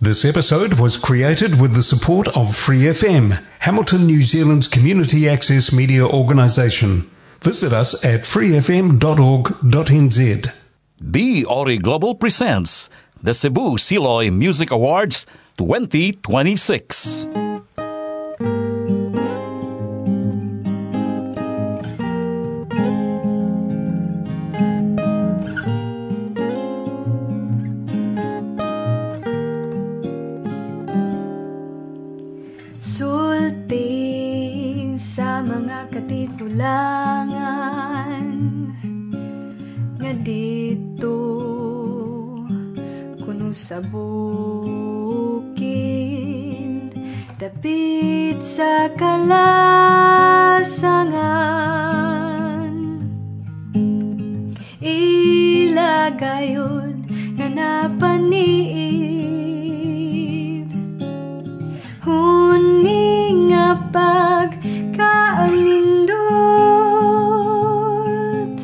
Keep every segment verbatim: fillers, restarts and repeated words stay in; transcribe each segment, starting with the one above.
This episode was created with the support of Free F M, Hamilton, New Zealand's community access media organisation. Visit us at free f m dot org dot n z. B. Ori Global presents the Cebu Siloy Music Awards twenty twenty-six. Sulting sa mga katipulangan nga dito kuno sa bukid dapit sa kalasangan ilagayon nga napaniid huning nga pagkaanindot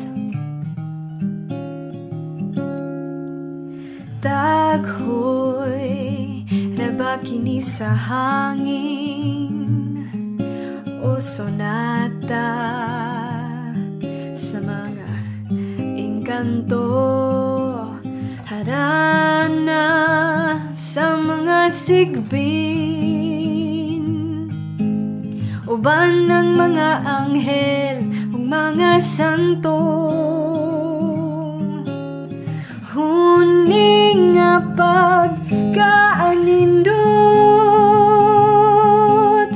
daghoy raba kini sa hangin o sonata sa mga engkanto harana sa mga sigbin uban ng mga anghel ug mga santo huning nga pagkaanindot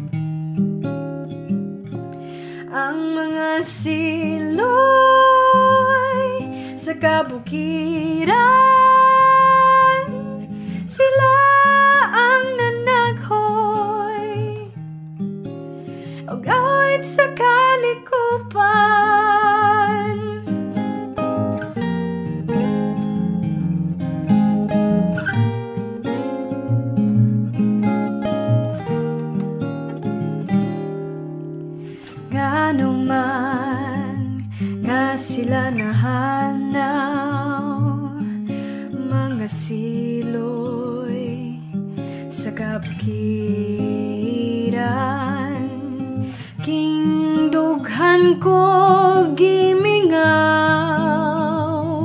ang mga siloy sa kabukiran sila ang nanaghoy ug awit sa kalikupan ngano man nga sila nahanaw mga siloy sa kabukiran king dughan ko gimingaw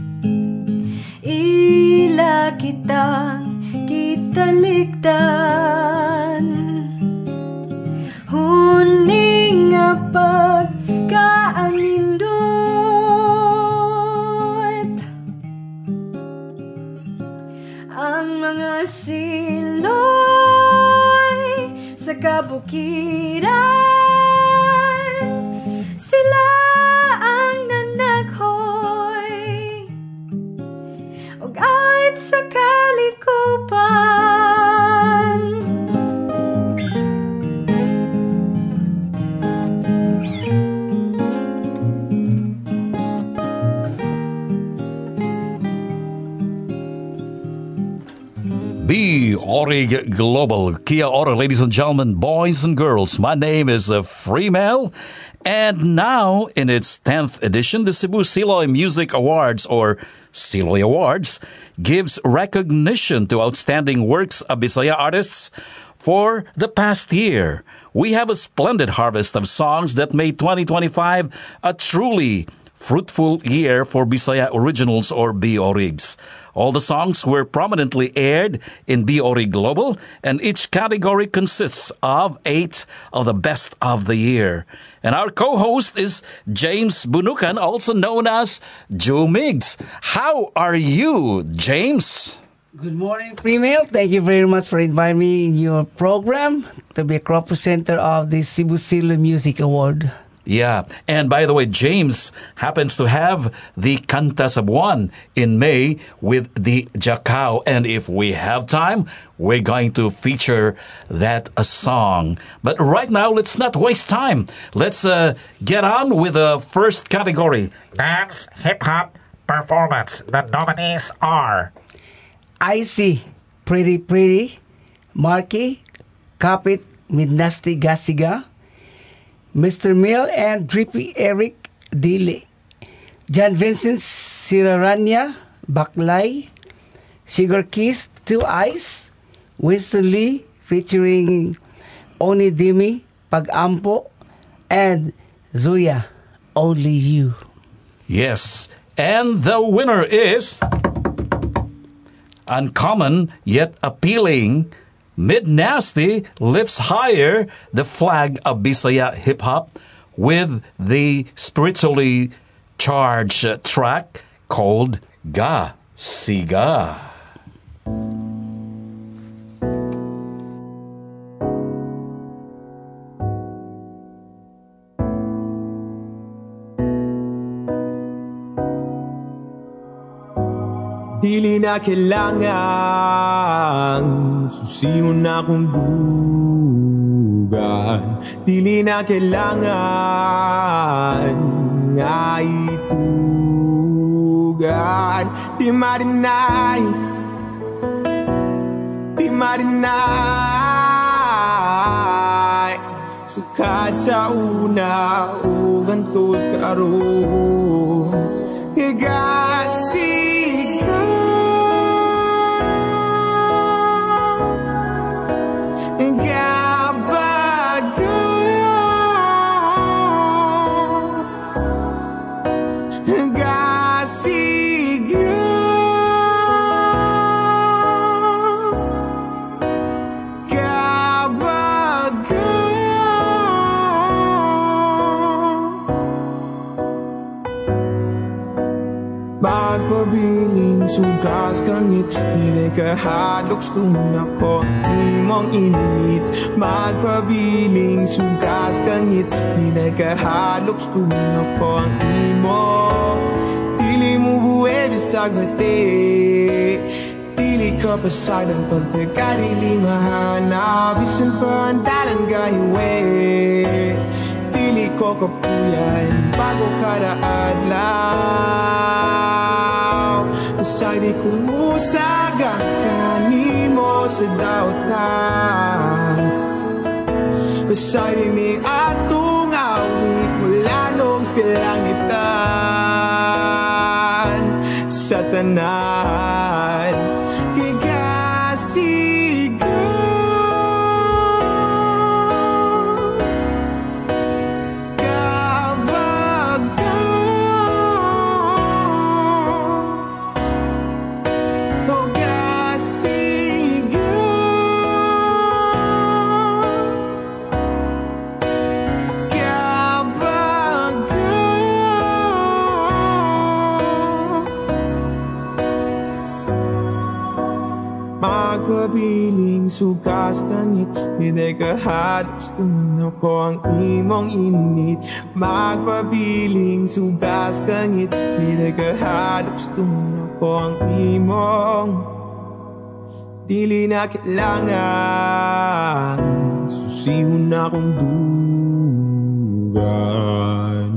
ila kitang kitalikdan huning nga pagkaanindot ang mga siloy sa kabukiran sila ang nanaghoy ug awit sa kalikupan B. Ori Global. Kia ora, ladies and gentlemen, boys and girls. My name is uh, Freemel. And now, in its tenth edition, the Cebu Siloy Music Awards, or Siloy Awards, gives recognition to outstanding works of Bisaya artists for the past year. We have a splendid harvest of songs that made twenty twenty-five a truly fruitful year for Bisaya Originals or B O R I Gs. All the songs were prominently aired in B O R I Global, and each category consists of eight of the best of the year. And our co-host is James Bunukan, also known as Joe Miggs. How are you, James? Good morning, Premil. Thank you very much for inviting me in your program to be a co-presenter of the Cebu Siloy Music Award. Yeah. And by the way, James happens to have the Kanta Cebuan in May with the Jacao. And if we have time, we're going to feature that a song. But right now, let's not waste time. Let's uh, get on with the first category. Dance Hip-Hop Performance. The nominees are I C, Pretty Pretty, Marky, Kapit, Midnasti Gasiga, Mister Mill and Drippy Eric Dili, John Vincent Siraranya, Baklay, Sugar Kiss, Two Eyes, Winston Lee featuring Onidimi, Pag-ampo, and Zuya, Only You. Yes, and the winner is Uncommon Yet Appealing. Mid-Nasty lifts higher the flag of Bisaya hip-hop with the spiritually charged track called Ga Siga. Dili na kailangan susiyon na kong dugan. Dili na kailangan nga itugan. Di ma-deny, di ma-deny. Sukat sa una o gantod karoon. Gagasi Magpabiling sugas kangit, hindi kahadloks tunako imong init. Magpabiling sugas kangit, hindi kahadloks tunako ang imong. Dili mo buwe bisag mati, dili ka pasag ng pagtagadili mahana. Bisan pa ang dalan gahiwe, dili ko kapuyan bago kada adlaw. Beside kung musaga kanimo sa dautan. Beside ni atong awit mula nung sa kalangitan. Sa tanan kigasiga. Magpabiling sugas kangit, hindi kahadloks tunako ang imong init. Magpabiling sugas kangit, hindi kahadloks tunako ang imong. Dili na kailangan susihon na kong dugan.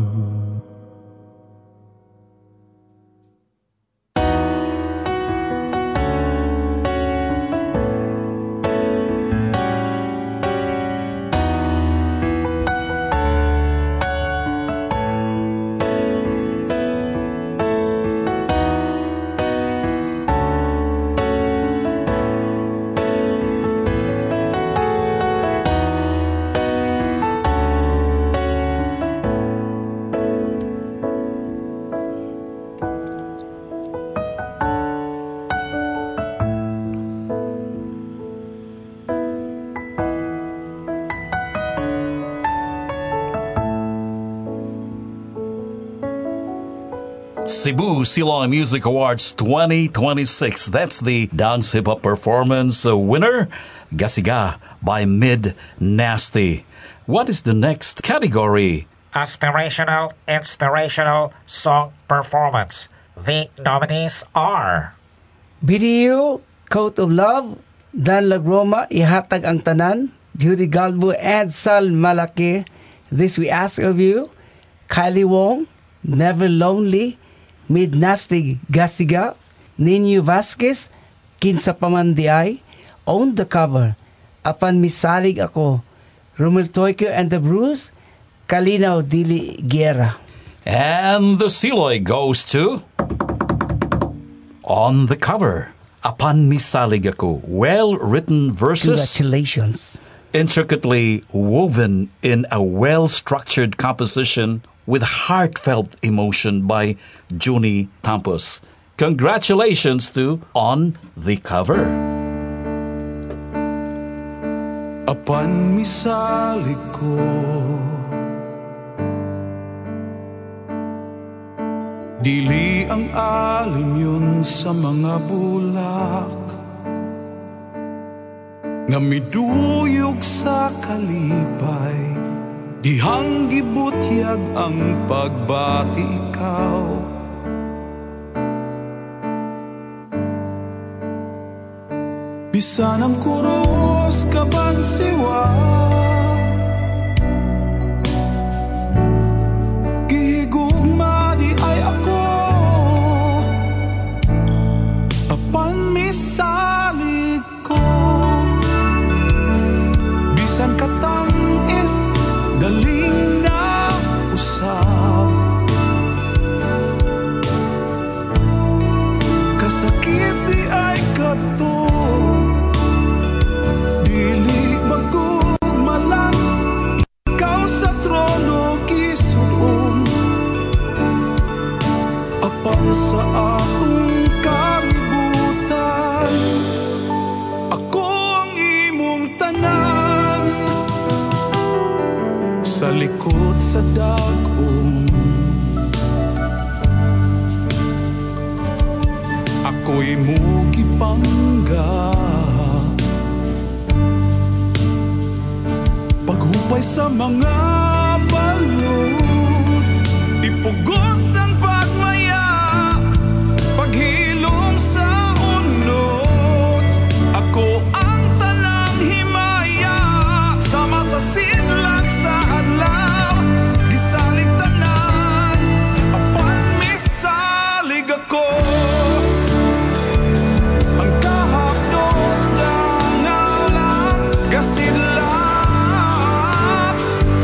Cebu Silong Music Awards twenty twenty-six. That's the dance hip-hop performance uh, winner, Gasiga by Mid-Nasty. What is the next category? Aspirational, inspirational song performance. The nominees are Video, Coat of Love, Dan Lagroma, Ihatag ang Tanan, Judy Galbo, and Sal Malaki, This We Ask of You, Kylie Wong, Never Lonely, Mid-Nasty, Gasiga, Nino Vasquez, Kinsa Pamandiay, On the Cover, Apan Misalig Ako, Romel Toyko and the Bruce, Kalinaw Dili Guerra. And the Siloy goes to On the Cover. Apan misalig ako. Well-written verses, Congratulations. intricately woven in a well-structured composition with heartfelt emotion by Junie Tampos. Congratulations to On the Cover. Apan misalig ko, dili ang alim yun sa mga bulak nga miduyog sa kalipay, dihang gibutyag ang pagbati ikaw. Bisan ang kuros kaban siwa, gihigugma di ay ako, apan misalig ko. Bisan katangis daling na usab, kasakit di ay kato, dili magugmalan, ikaw sa trono gisuon, apan sa atong kalibutan, ako ang imong tanan, sa likod sa dagom, ako'y mugipangga. Paghupay sa mga balod, ipugos ang pagmaya, paghilom sa unos, ako ang tanang himaya, sama sa sinlag sa adlaw, gisalig tanan, apan misalig ako. Ang kahapdos na ngalang gasidlat,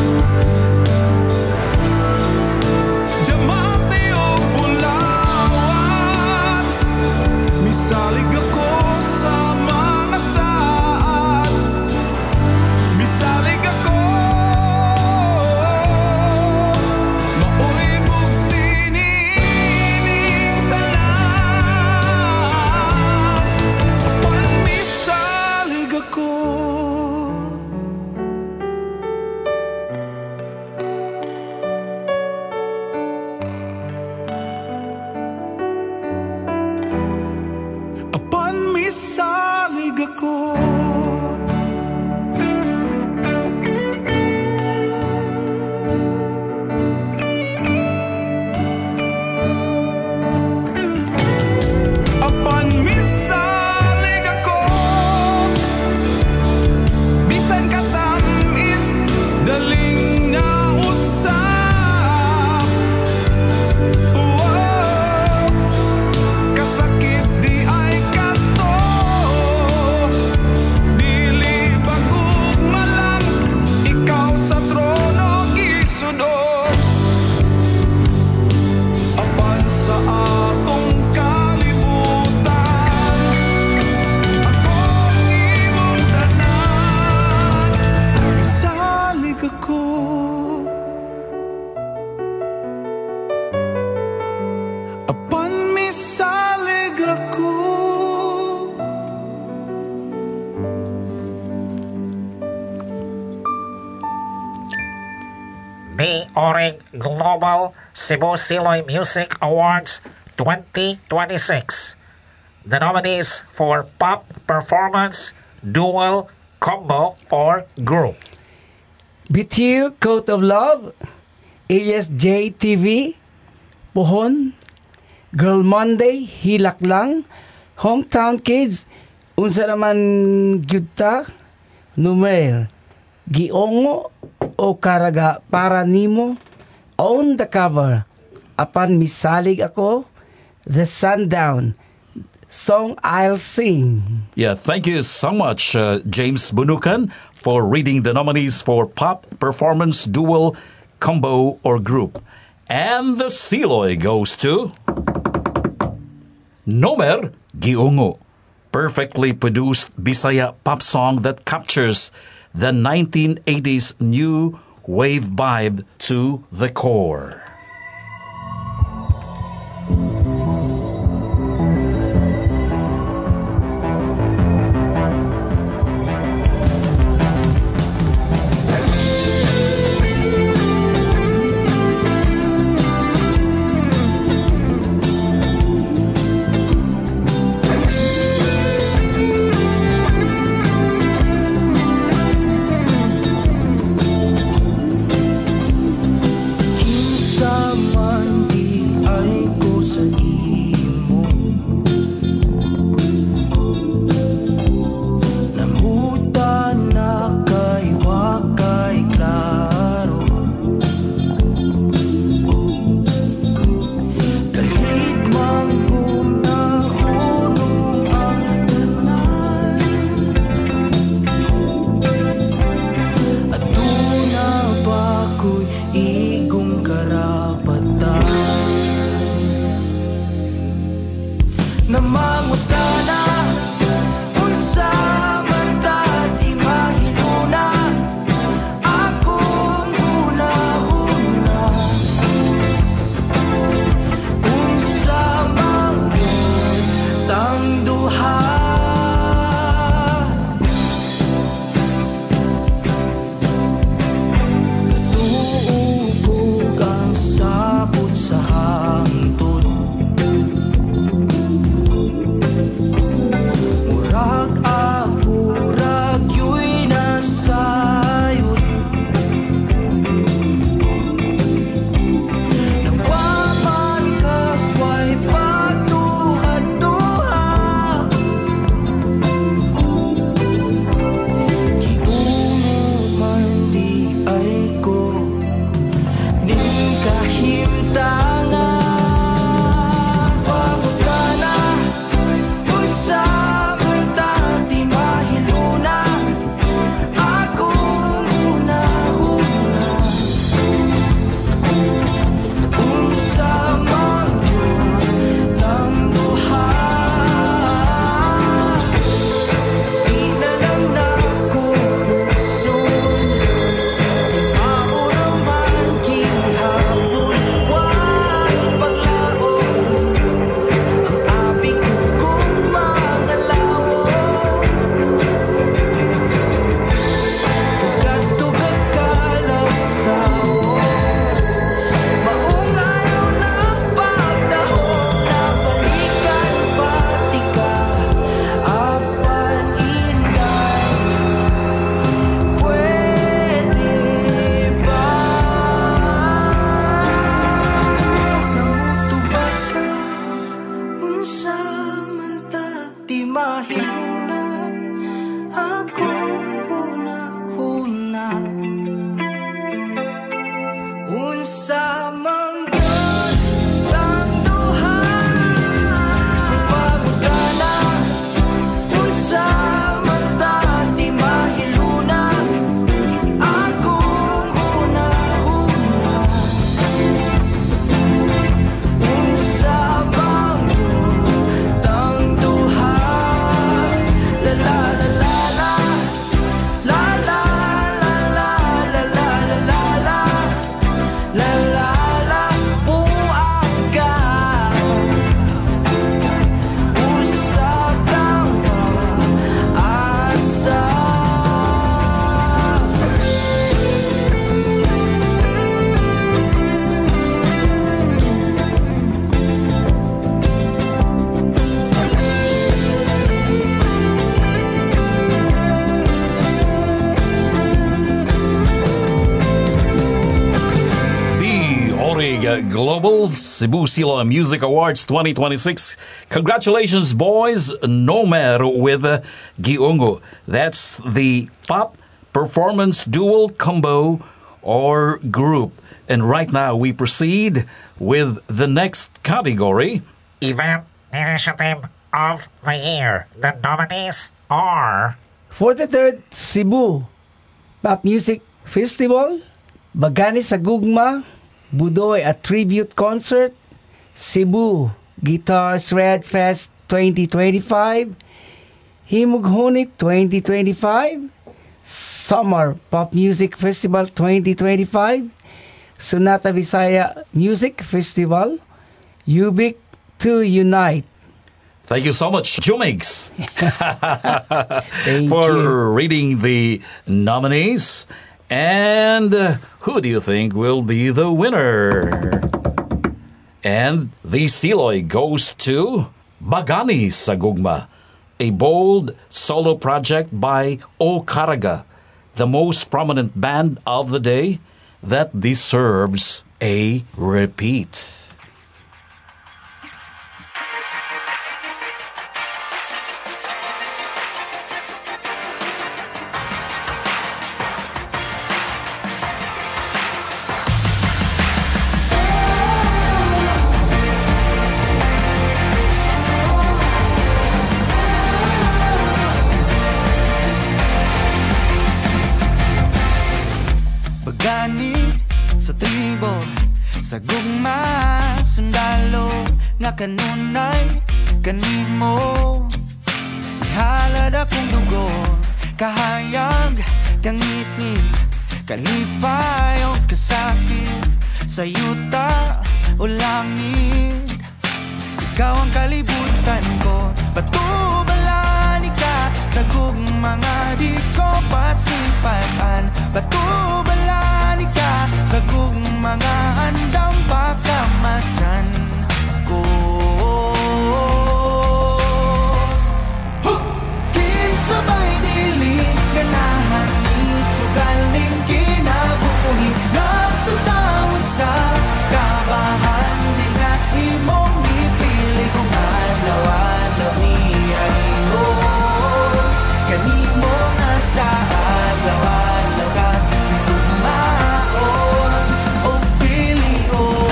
Jamate o Bulawan, misalig ako sa mga saad, misalig ako, maoy bukti nining tanan, apan misalig ako. Apan misalig ako. Apan misalig ako, bisan katamis daling nausap, wow, kasakit di ay kato, dili bagugmalang, ikaw sa trono gisudod, apan sa atong kalibutan, ako ang imong tanan, misalig ako. Apan misalig ako. The Orig Global Cebu Siloy Music Awards twenty twenty-six. The nominees for Pop Performance, Dual, Combo, or Group. B T U, Coat of Love, A S J T V, Pohon, Girl Monday, Hilak Lang, Hometown Kids, unsa naman gyud ta, Numer, Giongo o Karaga para nimo, On the Cover, apan misalig ako, The Sundown, Song I'll Sing. Yeah, thank you so much, uh, James Bunukan, for reading the nominees for Pop, Performance, Dual, Combo, or Group. And the Siloy goes to Nomer Giongo. perfectly produced Bisaya pop song that captures the nineteen eighties new wave vibe to the core. Global Cebu Siloam Music Awards twenty twenty-six. Congratulations, boys. Nomer with uh, Giungo. That's the pop performance dual combo or group. And right now we proceed with the next category. Event Initiative of the Year. The nominees are For the third Cebu Pop Music Festival, Bagani sa Gugma, Budoy a Tribute Concert, Cebu Guitars Red Fest twenty twenty-five, Himughonit twenty twenty-five, Summer Pop Music Festival twenty twenty-five, Sonata Visaya Music Festival, Ubik to Unite. Thank you so much, Jumix, Thank for you. reading the nominees. And uh, who do you think will be the winner? And the Siloy goes to Bagani sa Gugma, a bold solo project by O Caraga, the most prominent band of the day that deserves a repeat. Pagani sa tribo, sa gugma, sundalo, nga kanunay, kanimo. Ihalad akong dugo, kahayag, kangitid, kalipay o kasakit, sa yuta o langit. Ikaw ang kalibutan ko, batubalani ka, sa gugma nga di ko pasimpatan. Batubalani ka, sa gugma nga andam pa kamatyan ko. Kinsabay dili, ganahan ni sugaling kinabuhi. Nato sa usa, kabahan di nga imong ipili kung adlaw-adlaw ni Aino. Kanimo nga sa adlaw-adlaw ka tumaon o pilion.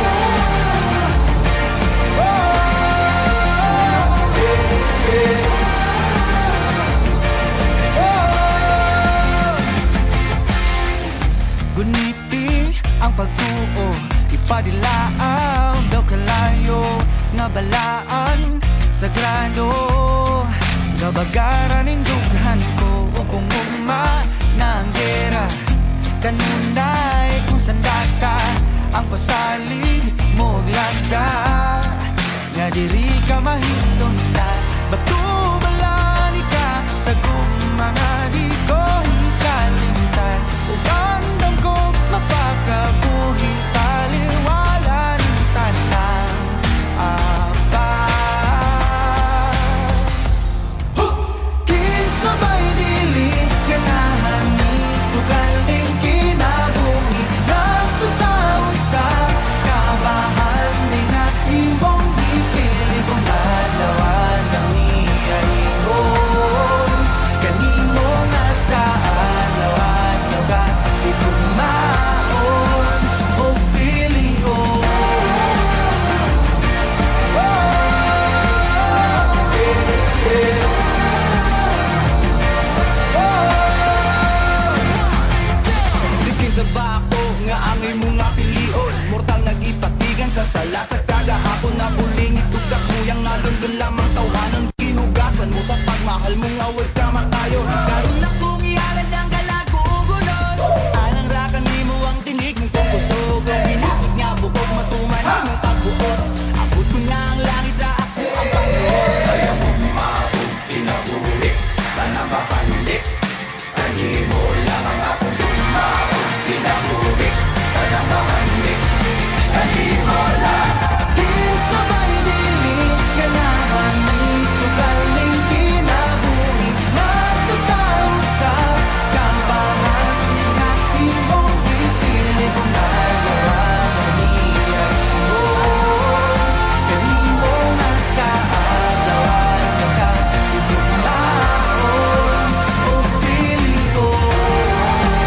Guniti ang pagtuo, ipadilaaw daw kalayo, nga balaan sagrado, gabagaran ning dughan ko, o kung ugma na ang gera, kanunay kung sandata, ang pasalig mo glagda, nga diri ka mahilunta, batubalani ka, sa gugma nga di ko hikalimtan, ug andam ko mapakabuhi, taliwala ng tanang apa. Kinsabay dili, ganahan ni sugaling kinabuhi. Nato sa usa, kabahan di nga imong ipili kung adlaw-adlaw ni Ayon. Kanimo nga sa adlaw-adlaw ka itumaon o pilion. Sige sa bako nga angay mo nga pilion, mortal nagipatigan sa sala sa kagahapon na buling ito kakuyang nalundun lamang tawhanan kinugasan mo sa pagmahal mo nga huwag ka matayo. Karoon na kong ihalad ang galagugunon, alang rakan ni mo ang tinig mong kukusog, ang binakit nga bukog matuman mong pagbuot, abot ko na ang langit sa ako ang Panginoon. Kaya mo maabot, tinabulik, tanang kapanulik, ani mo lamang akong bumaot, tinabulik, tanang kapanulik, ani mo lamang. Kinsabay dili, ganahan ni sugaling kinabuhi. Nato sa usa, kabahan nga imong ipili kung adlaw-adlaw ni Ayon. Kanimo nga sa adlaw-adlaw ka itumaon o pilion.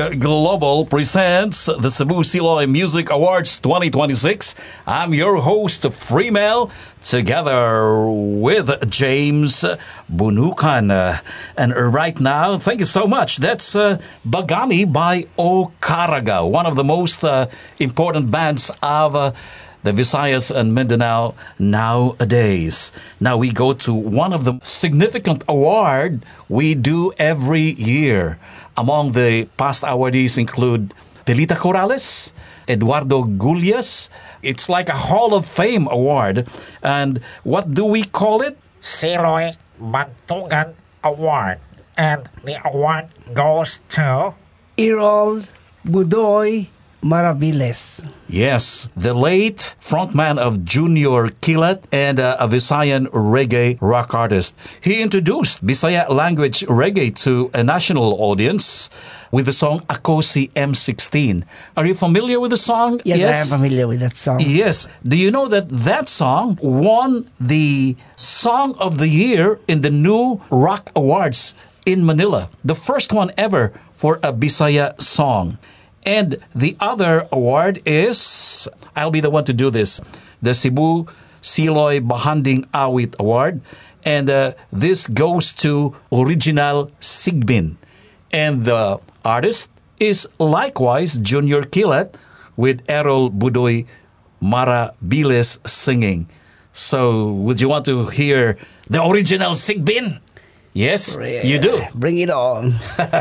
Global presents the Cebu Siloy Music Awards twenty twenty-six. I'm your host, Freemel, together with James Bunukan. Uh, and right now, thank you so much. That's uh, Bagami by Okaraga, one of the most uh, important bands of uh, the Visayas and Mindanao nowadays. Now we go to one of the significant award we do every year. Among the past awardees include Delita Corrales, Eduardo Gulias. It's like a Hall of Fame award. And what do we call it? Siloy Bantugan Award. And the award goes to Errol Budoy Maraviles. Yes, the late frontman of Junior Kilat and uh, a Visayan reggae rock artist. He introduced Bisaya language reggae to a national audience with the song Ako Si M sixteen. Are you familiar with the song? Yes, yes, I am familiar with that song. Yes. Do you know that that song won the Song of the Year in the New Rock Awards in Manila? The first one ever for a Bisaya song. And the other award is, I'll be the one to do this, the Cebu Siloy Bahanding Awit Award. And uh, this goes to Original Sigbin. And the artist is likewise Junior Kilat with Errol Budoy Maraviles singing. So, would you want to hear the Original Sigbin? Yes, Yeah, you do. Bring it on.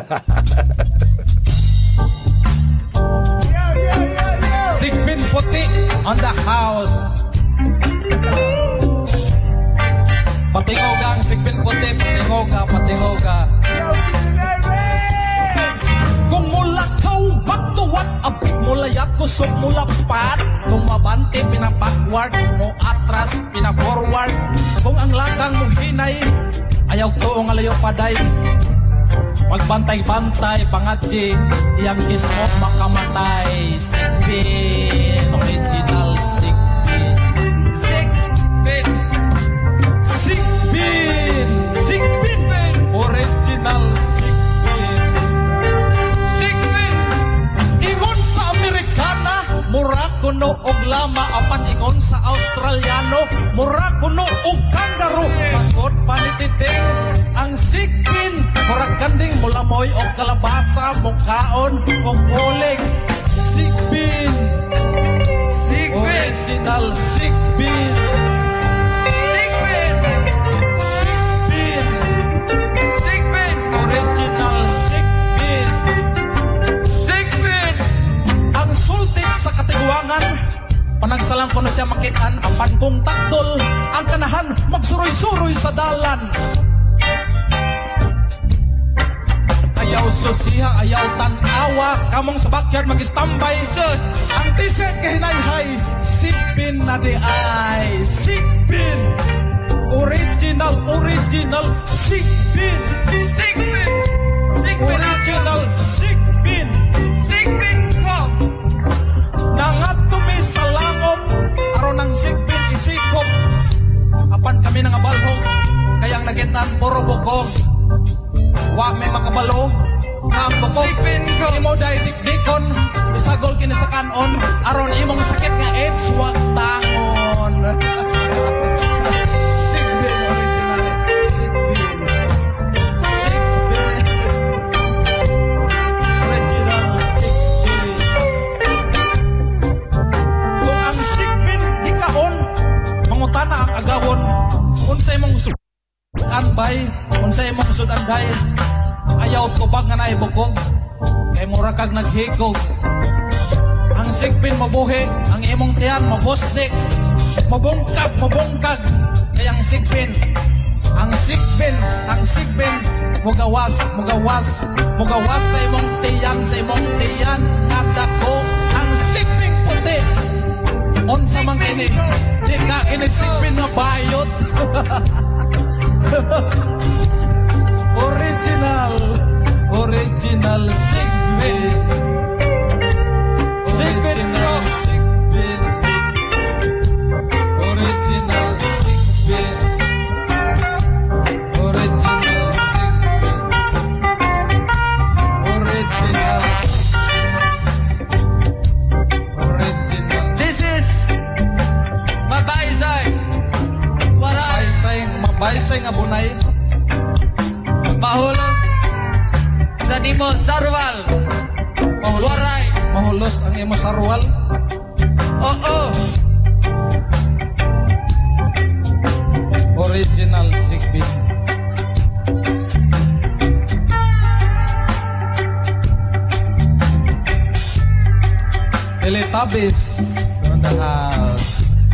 Sigbin Puti on the house. Patingoga ang Sigbin Puti, patingoga, patingoga. Kung mulakaw, magtuwat, abit mulayat, kusok mulapat. Kung mabante, pinabackward, mo atras, pinaforward. Kung ang lakang mong hinay, ayaw ko ang alayo paday. Magbantay-bantay, pangatsi, iyang kismot makamatay. Sigbin, original Sigbin. Sigbin. Sigbin. Sigbin. Original Sigbin. Sigbin. Ingon sa Amerikana, mura kuno og lama, apan ingon sa Australiano, mura kuno og kangaroo. Pagod panititing, ang Sigbin, murag ganding mulamoy o kalabasa, mukhaon o uling. Sigbin. Sigbin. Original Sigbin. Sigbin. Sigbin. Sigbin. Original Sigbin. Sigbin. Ang sultit sa katiguangan, panagsalang ko na siya makitaan, apan kong takdol, ang kanahan magsuroy-suroy sa dalan. Ayaw susiha, ayaw tanawa, kamong sa backyard mag-istambay. Ang t-shirt kahinay-hay, Sigbin na di ay. Sigbin. Original, original Sigbin. Sigbin. Original Sigbin. Sigbin ko. Nangatumi sa langom, aron ng Sigbin isikop. Apan kami nga balhog, kayang nagitan puro bukog. Wa may makabalo, ang bukog. Imo day dikdikon, isagol kini sa kanon, aron imong sakit nga AIDS wag tangon. Sigbin original, Sigbin. Sigbin. Original Sigbin. Kung ang Sigbin di kaon, mangutana ang agawon, unsay mong anbay, unsay mong sudanday, ayaw tubag nga naay bukog, kay mura kag naghikog. Ang Sigbin mabuhi, ang imong tiyan mabusdik, mabungkag, mabungkag, kay ang Sigbin, ang Sigbin, ang Sigbin, mugawas, mugawas, mugawas sa imong tiyan, sa imong tiyan, nga dako, ang Sigbin puti, unsa man kini, di ka kini Sigbin nga bayot. Original, original Sigbin. Original Sigbin. Original Sigbin. Original Sigbin. Original pulos ang imo sarwal. Oo. Original Sigbin. Teletubbies on the house.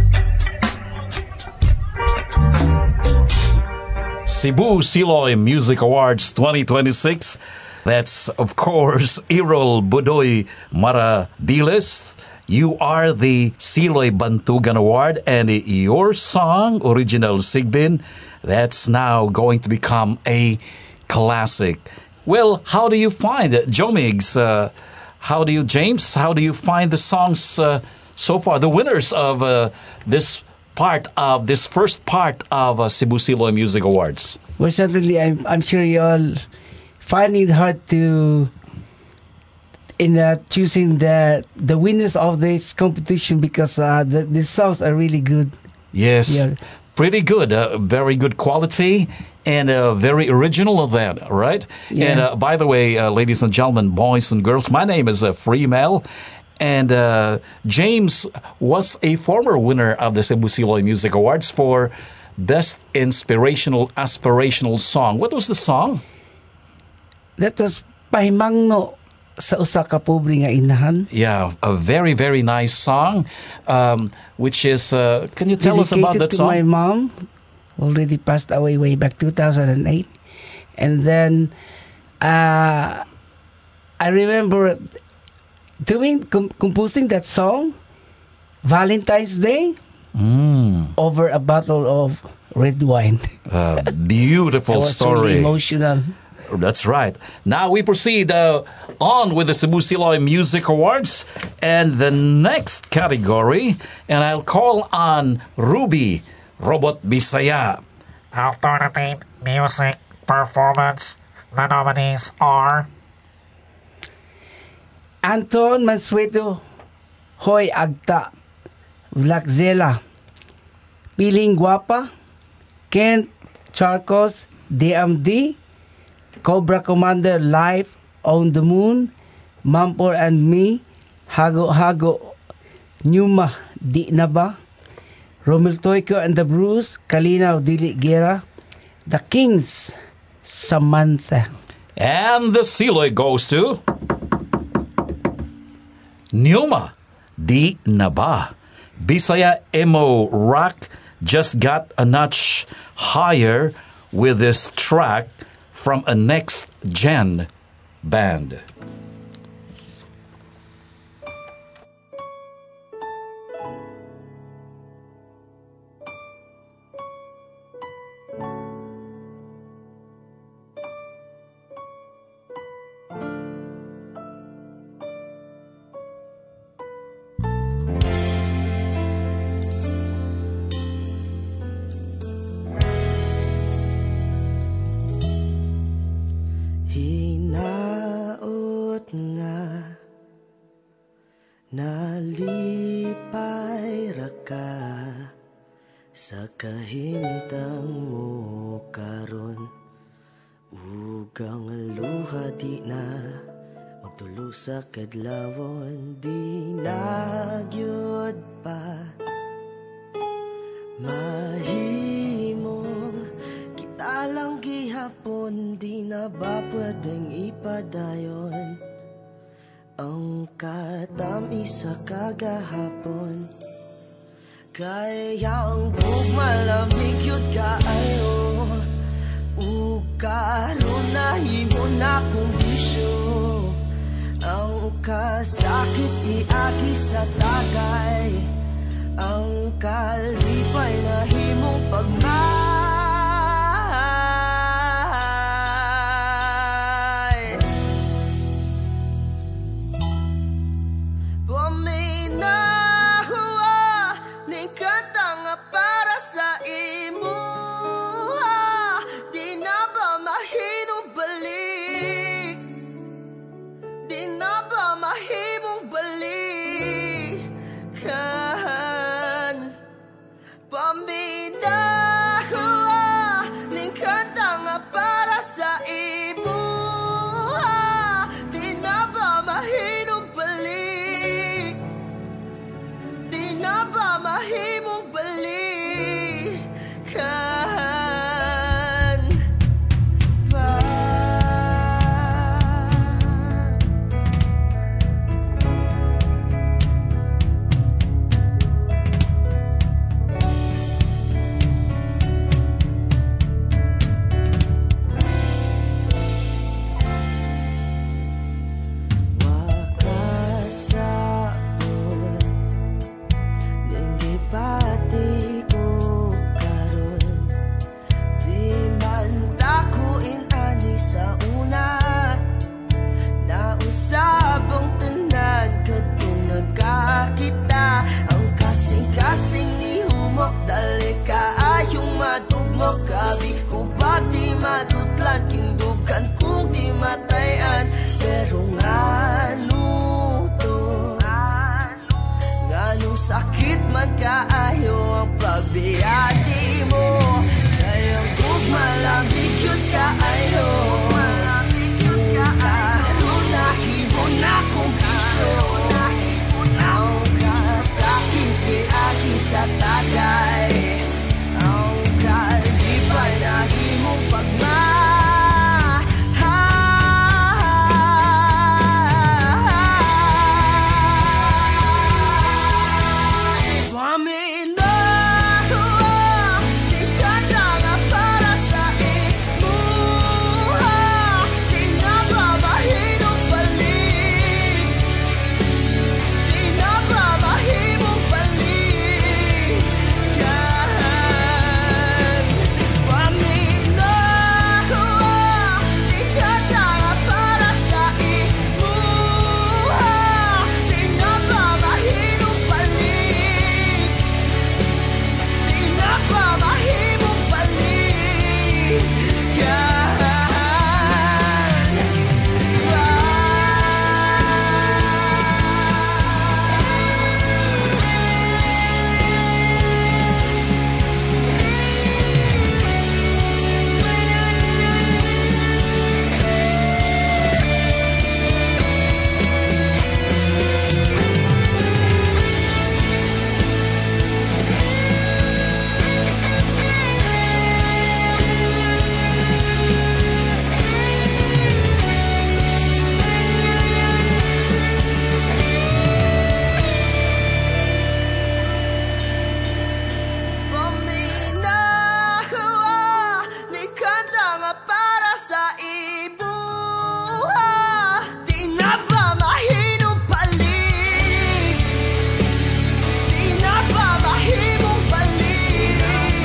Cebu Siloy Music Awards twenty twenty-six. That's, of course, Errol Budoy Marabiles. You are the Siloy Bantugan Award, and your song, Original Sigbin, that's now going to become a classic. Well, how do you find it, Jomigs? Uh, how do you, James, how do you find the songs uh, so far? The winners of uh, this part of this first part of uh, Cebu Siloy Music Awards. Well, certainly, I'm, I'm sure you all find it hard to in uh, choosing the the winners of this competition because uh, the, the songs are really good. Yes, yeah. Pretty good, uh, very good quality, and uh, very original of that, right? Yeah. And uh, by the way, uh, ladies and gentlemen, boys and girls, my name is uh, Free Mel. And uh, James was a former winner of the Cebu Siloy Music Awards for Best Inspirational Aspirational Song. What was the song? That was Pahimangno sa usa ka pobre nga inahan. Yeah, a very, very nice song, um, which is, uh, can you tell us about that to song? My mom, already passed away way back two thousand eight. And then uh, I remember doing com- composing that song Valentine's Day mm. over a bottle of red wine. Uh, beautiful I was story. Really emotional. That's right. Now we proceed uh, on with the Cebu Siloy Music Awards and the next category, and I'll call on Ruby Robot Bisaya. Alternative music performance. The nominees are Anton Mansueto, Hoy Agta, Vlaxela, Piling Guapa, Kent Charcos, D M D, Cobra Commander Live on the Moon, Mampor and Me, Hago Hago, Numa Di Na Ba, Romel Toyko and the Bruce, Kalinaw Dili Gera, The Kings, Samantha. And the Siloy goes to Numa Di Na Ba. Bisaya Emo Rock just got a notch higher with this track from a next gen band. Hinaot nga nalipay ra ka sa kahintang mo karon, ugang luha di na magtulo sa kadlawon, di nagyod pa mahimong kita lang gihapon, di na ba pwedeng ipadayon ang katamis sa kagahapon. Kaya ang bug malamig yun kaayo, ukaroon na himo na kong bisyo, ang kasakit iagi sa tagay, ang kalipay na himong pagmahal. Paminaw kaayo ang pagbiyadi mo. Kayang gugma lang bigyot kaayo. Kahit na kung piso ang kasakit kay aki sa tagay. Ang kalipay na himong pagmahal. Paminawa, di ka lang para sa imuha. Di na ba mahirap balik? Di na ba mahirap balik? Paminawa, di ka lang para sa imuha. Di na ba mahirap balik? Di na ba mahirap balik? Paminawa, di ka lang para sa ibuha. Di na ba mahirap balik? Di na ba mahirap balik?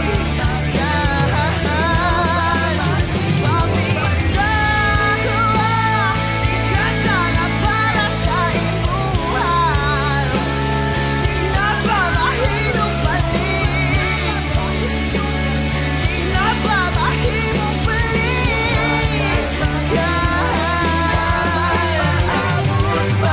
Paminawa, di ka lang para sa ibuha. Di na ba mahirap balik? Di na ba mahirap balik? Abot pa.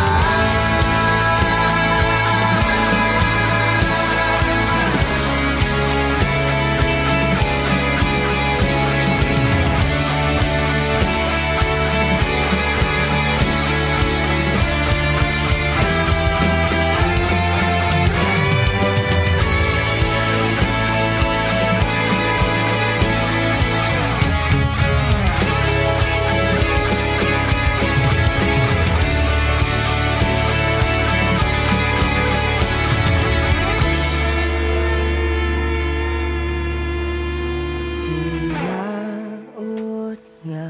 Hinaot nga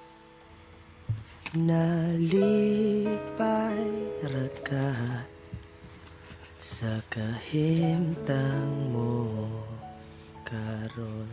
nalipay ra ka sa kahimtang mo karon.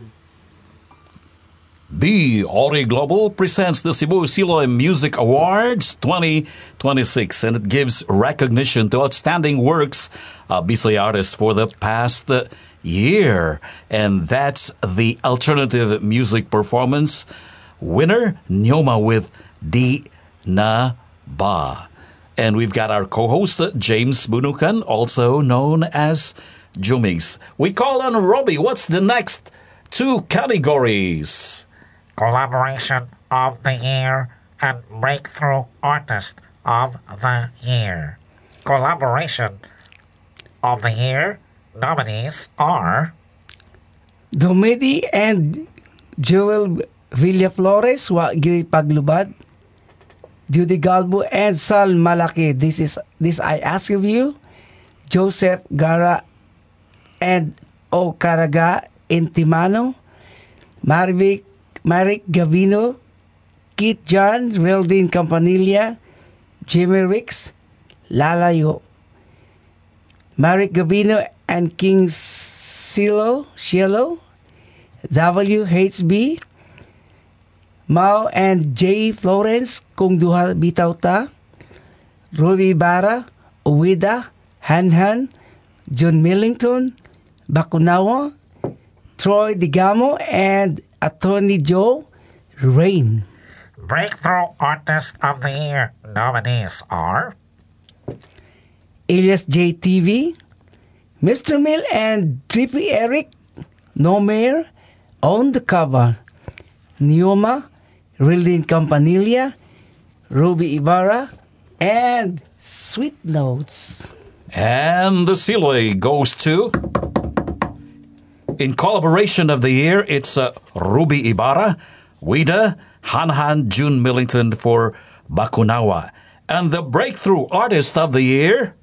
B. Ori Global presents the Cebu Siloy Music Awards twenty twenty-six, and it gives recognition to outstanding works of Bisaya artists for the past uh, year. And that's the alternative music performance winner, Nyoma with Di Na Ba. And we've got our co-host, uh, James Bunukan, also known as Jumix. We call on Robbie. What's the next two categories? Collaboration of the Year and Breakthrough Artist of the Year. Collaboration of the Year nominees are Domedi and Joel Villaflores, wa gyud paglubad. Judy Galbo and Sal Malaki, this is this I ask of you. Joseph Gara and O Caraga Intimano, Marvic Maric Gavino, Kit John, Reldin Campanilla, Jimmy Ricks, Lalayo, Maric Gavino and King Silo, Cielo, W H B, Mao and J. Florence, kung duha bitaw ta, Ruby Bara, Uwida, Hanhan, John Millington, Bakunawa, Troy Digamo, and Attorney Joe Rain. Breakthrough Artist of the Year nominees are Elias J. T V, Mister Mill and Drippy Eric, No Mayor, on the cover. Neoma, Rilin Campanilla, Ruby Ibarra, and Sweet Notes. And the Siloy goes to, in collaboration of the year, it's uh, Ruby Ibarra, Wida, Hanhan June Millington for Bakunawa. And the breakthrough artist of the year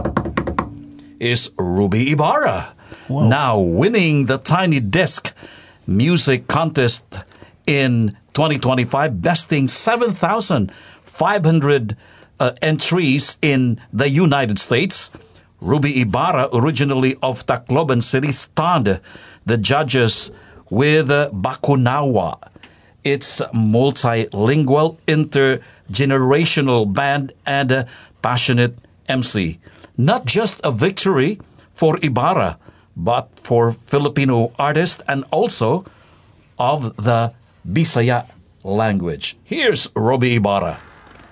is Ruby Ibarra. Wow. Now winning the Tiny Desk Music Contest in twenty twenty-five, besting seven thousand five hundred uh, entries in the United States. Ruby Ibarra, originally of Tacloban City, stunned the judges with uh, Bakunawa. It's multilingual, intergenerational band and a passionate M C. Not just a victory for Ibarra, but for Filipino artists and also of the Bisaya language. Here's Ruby Ibarra.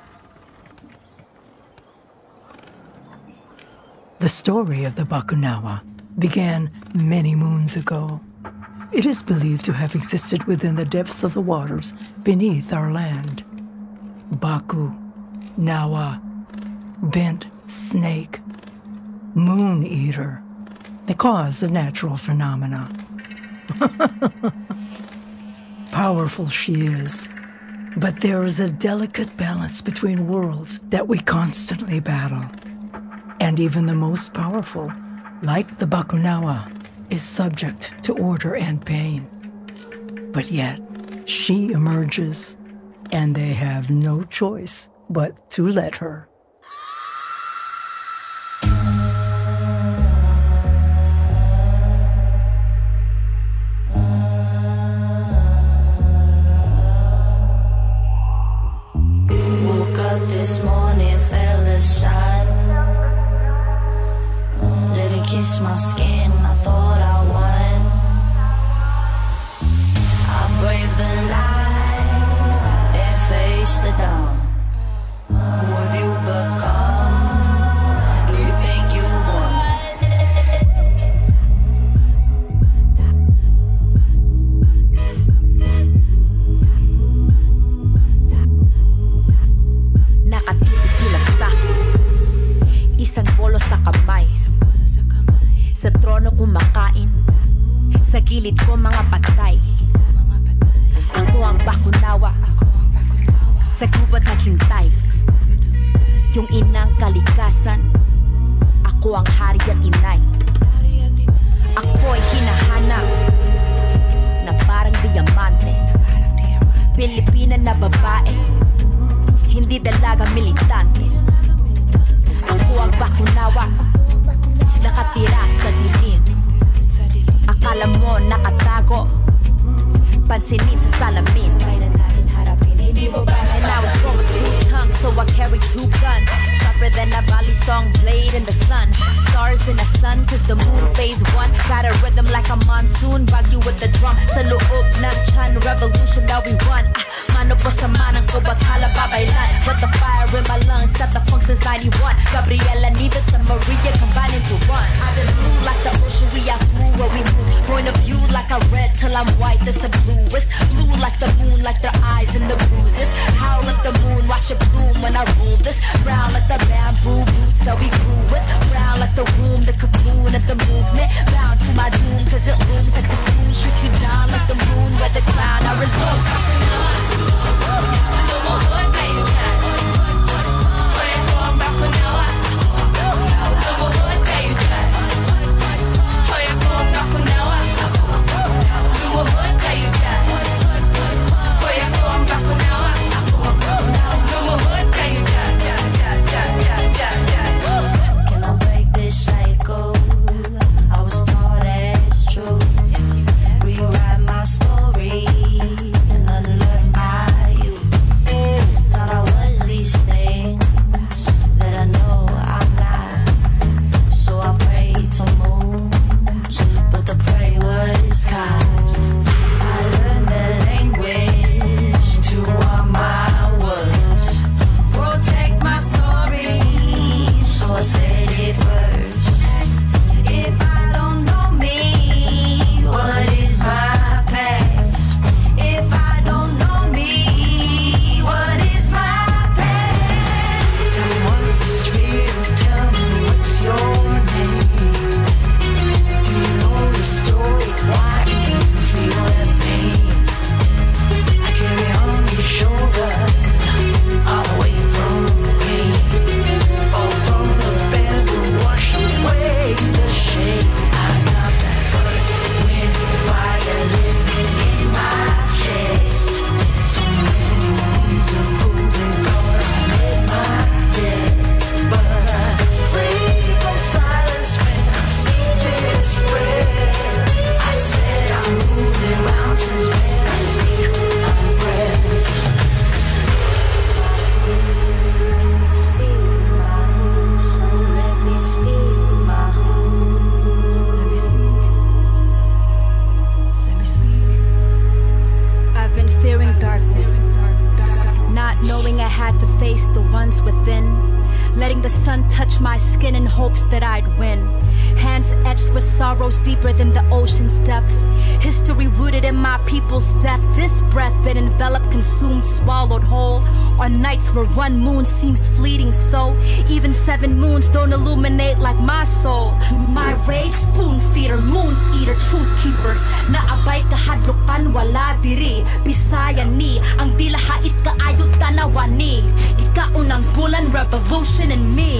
The story of the Bakunawa began many moons ago. It is believed to have existed within the depths of the waters beneath our land. Baku, Nawa, bent snake, moon eater, the cause of natural phenomena. Powerful she is, but there is a delicate balance between worlds that we constantly battle. And even the most powerful, like the Bakunawa, is subject to order and pain. But yet, she emerges, and they have no choice but to let her. Woke up this morning, felt a shine. Let it kiss my skin, I thought I won. I braved the light and faced the dawn. Who have you become? Do you think you've won? Nakatitig sila sa isang bolo sa kamay. Sa trono kumakain, sa gilid ko mga patay. Ako ang Bakunawa, sa gubat naghintay. Yung inang kalikasan, ako ang hari at inay. Ako'y hinahanap na parang diamante. Pilipina na babae, hindi dalaga militante. Ako ang Bakunawa, nakatira sa dilim. Akala mo nakatago, pansinin sa salamin. And I was born with two tongues, so I carry two guns. Sharper than a Bali song blade in the sun. Stars in the sun, cause the moon phase one. Got a rhythm like a monsoon, Baguio with the drum. Sa loob ng chan, revolution that we won. Ah, mano po sa manang ko, bathala babaylan. But the fire in my lungs, got the funk since ninety-one. Gabriela Nieves and Maria combined into one. I've been blue like the ocean, we are blue where we move. Point of view like a red till I'm white, this a bluest. Blue like the moon, like their eyes and the bruises. Howl at the moon, watch it bloom when I rule this. Brown like the bamboo roots that we grew with. Brown like the womb, the cocoon of the movement. Bound to my doom, cause it looms like the spoon. Shoot you down like the moon, where the crown I resume. letting the sun touch my skin in hopes that I'd win. Hands etched with sorrows deeper than the ocean's depths. History rooted in my people's death. This breath been enveloped, consumed, swallowed whole. On nights where one moon seems fleeting, so even seven moons don't illuminate like my soul. My rage, spoon feeder, moon eater, truth keeper. Naabay kahadlukan, wala diri. Bisaya ni, ang dilahait kaayot tanawan ni. Ikaunang bulan, revolution in me.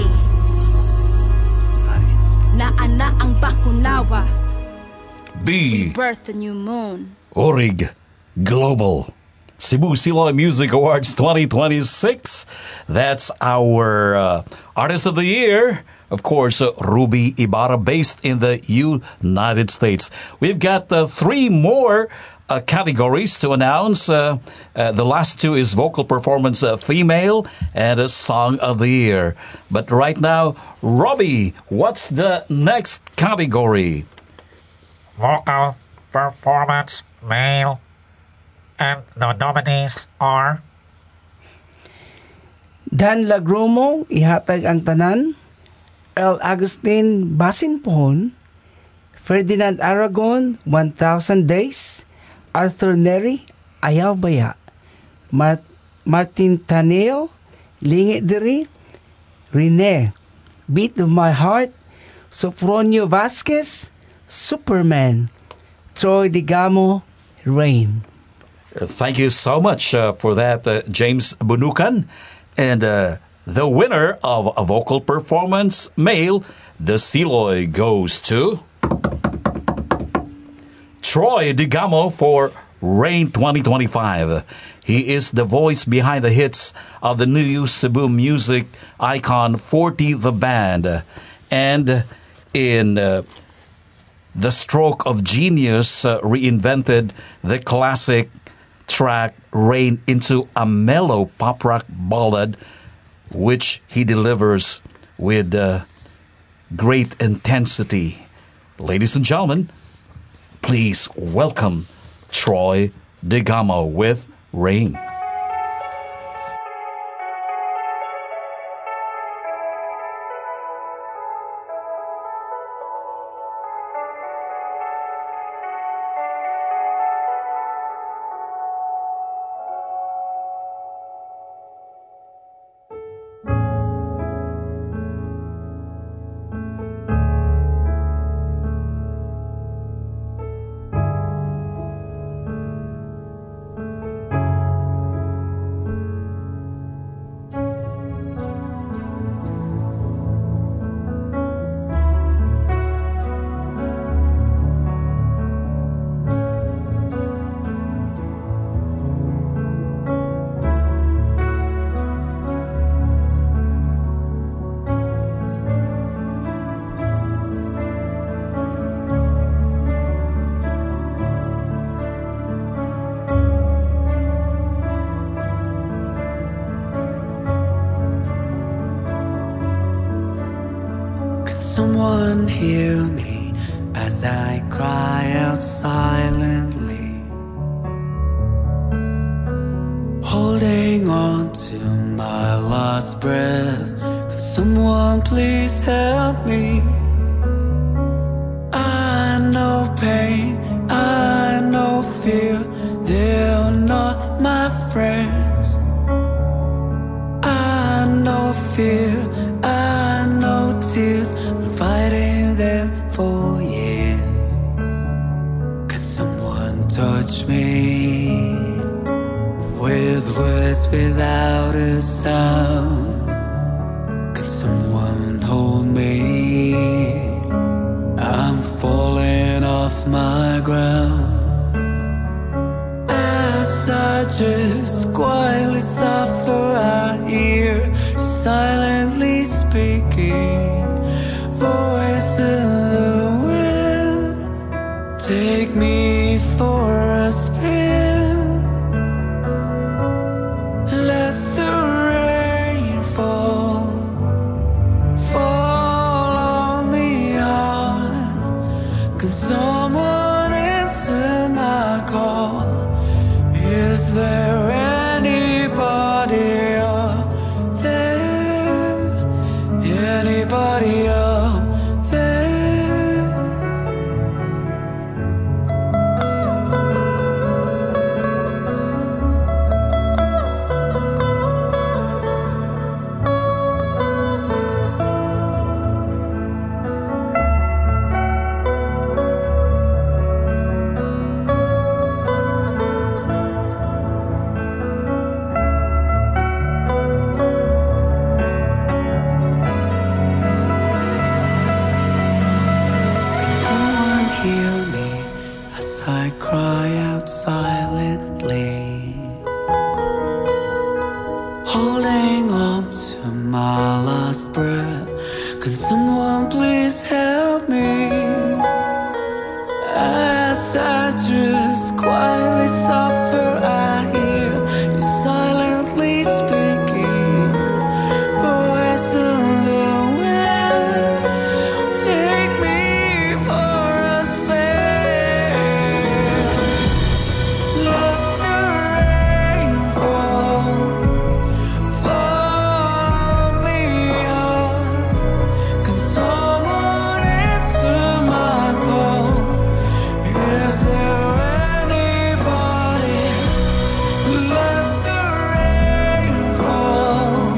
Naana ang bakunawa. B. Birth a new moon. Orig Global Cebu Siloy Music Awards twenty twenty-six. That's our uh, Artist of the Year. Of course, uh, Ruby Ibarra, based in the United States. We've got uh, three more uh, categories to announce. Uh, uh, the last two is Vocal Performance uh, Female and a Song of the Year. But right now, Robbie, what's the next category? Vocal Performance Male. And the nominees are Dan Lagromo, Ihatag ang Tanan. Earl Agustin Basinpon. Ferdinand Aragon, one thousand Days. Arthur Neri, Ayaw Baya. Mar- Martin Taneo, Lingi Diri. Rene, Beat of My Heart. Sofronio Vasquez, Superman. Troy Digamo, Rain. Uh, thank you so much uh, for that, uh, James Bunukan. And uh, the winner of a Vocal Performance Male, the Siloy, goes to Troy Digamo for Rain twenty twenty-five. He is the voice behind the hits of the new Cebu music icon forty the Band. And in uh, the stroke of genius, uh, reinvented the classic track Rain into a mellow pop rock ballad, which he delivers with uh, great intensity. Ladies and gentlemen, please welcome Troy Digamo with Rain. Someone hear me as I cry out silently, holding on to my last breath. Could someone please help me? I know pain, I know fear, they're not my friends. I know fear, I know tears, fighting them for years. Can someone touch me with words without a sound? Can someone hold me? I'm falling off my ground. As I just quietly suffer, I hear you silently speaking. Voice in the wind, take me for a spin. Let the rain fall, fall on me hard. Can someone answer my call? Is there anybody out there? anybody out there? I cry out silently, holding on to my last breath. Can someone please help me? As I just quietly suffer, I hear you silently speaking. Voice of the wind, take me for a spin. Let the rain fall, fall on me hard. Can someone answer my call? Is there anybody? Let the rain fall,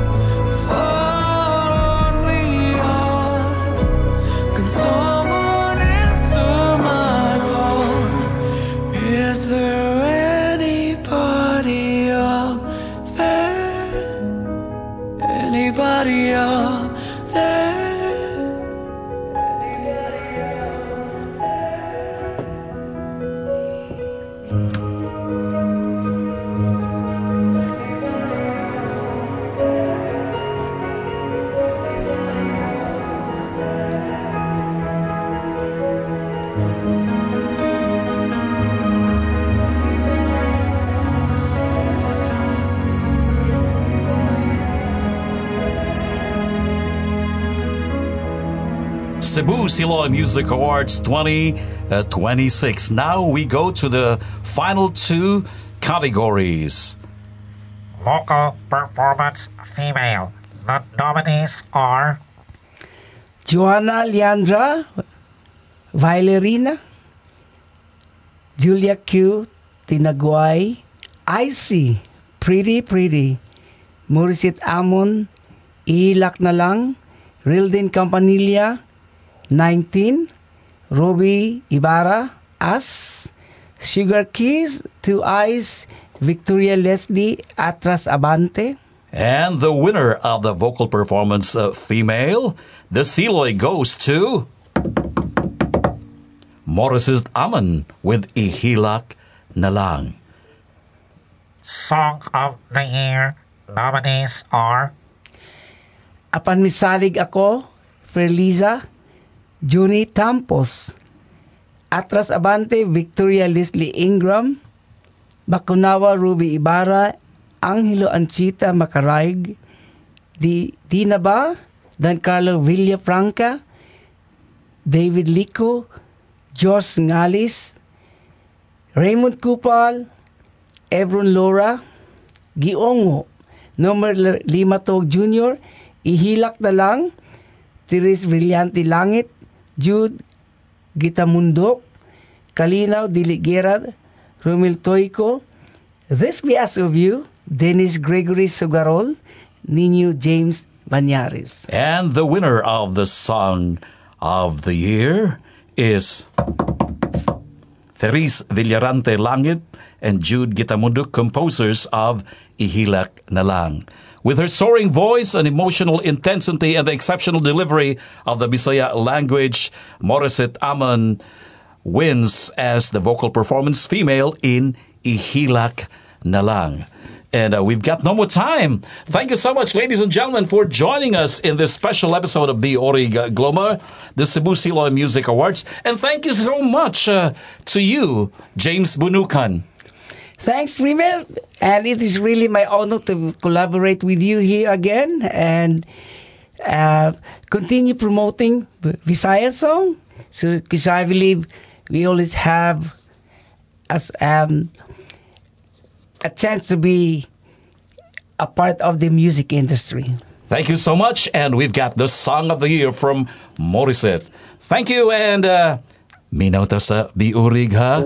fall on me hard. Can someone answer my call? Is there anybody out there? Anybody out there? Cebu Siloy Music Awards twenty twenty-six. Now we go to the final two categories. Vocal performance female. The nominees are Joanna Leandra Vailerina, Julia Q Tinaguay, Icy Pretty Pretty, Morisit Amon, Ilak na lang, Rildin Campanilla, nineteen, Robbie Ibarra, Us, Sugar Keys, Two Eyes, Victoria Leslie, Atras Abante. And the winner of the vocal performance uh, female, the Siloy goes to Morisit Amon with Ihilak na lang. Song of the Year. Nominees are Apan misalig ako, Ferliza, Juni Tampos, Atras Abante, Victoria Leslie Ingram, Bakunawa Ruby Ibarra, Angelo Anchita Macaraig, Di Dina Ba, Dan Carlo Villafranca, David Lico, Josh Ngalis, Raymond Kupal, Ebron Laura, Giongo, Nomer Limatog Junior, Ihilak na lang, Tiris Brillante Langit, Jude Gitamundok, Kalinaw Diligerad, Romil Toyko, This We Ask of You, Dennis Gregory Sugarol, Nino James Banyares. And the winner of the Song of the Year is Teris Villarante Langit and Jude Gitamundok, composers of Ihilak na lang. With her soaring voice and emotional intensity and the exceptional delivery of the Bisaya language, Morisit Amon wins as the vocal performance female in Ihilak na lang. And uh, we've got no more time. Thank you so much, ladies and gentlemen, for joining us in this special episode of the Orig Glomar, the Cebu Siloy Music Awards. And thank you so much uh, to you, James Bunukan. Thanks, Primel. And it is really my honor to collaborate with you here again and uh, continue promoting Visaya song. So, because I believe we always have as um, a chance to be a part of the music industry. Thank you so much. And we've got the Song of the Year from Morissette. Thank you, and uh, minaw ta sa biurig, ha?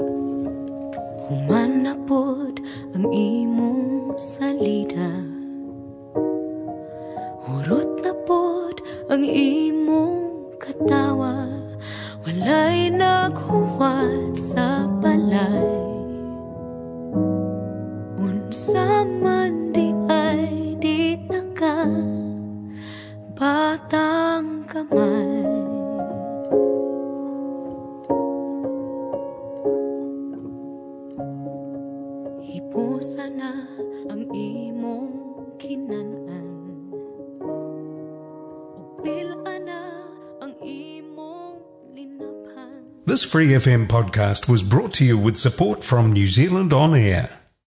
Humanapod ang imong salida, hurot na pod ang imong katawa, walay naghuwat sa balay. Unsa man di ay di naka batang kamay. Hipusa na ang imong kinanan, upila na ang imong linaphan. This Free F M podcast was brought to you with support from New Zealand On Air.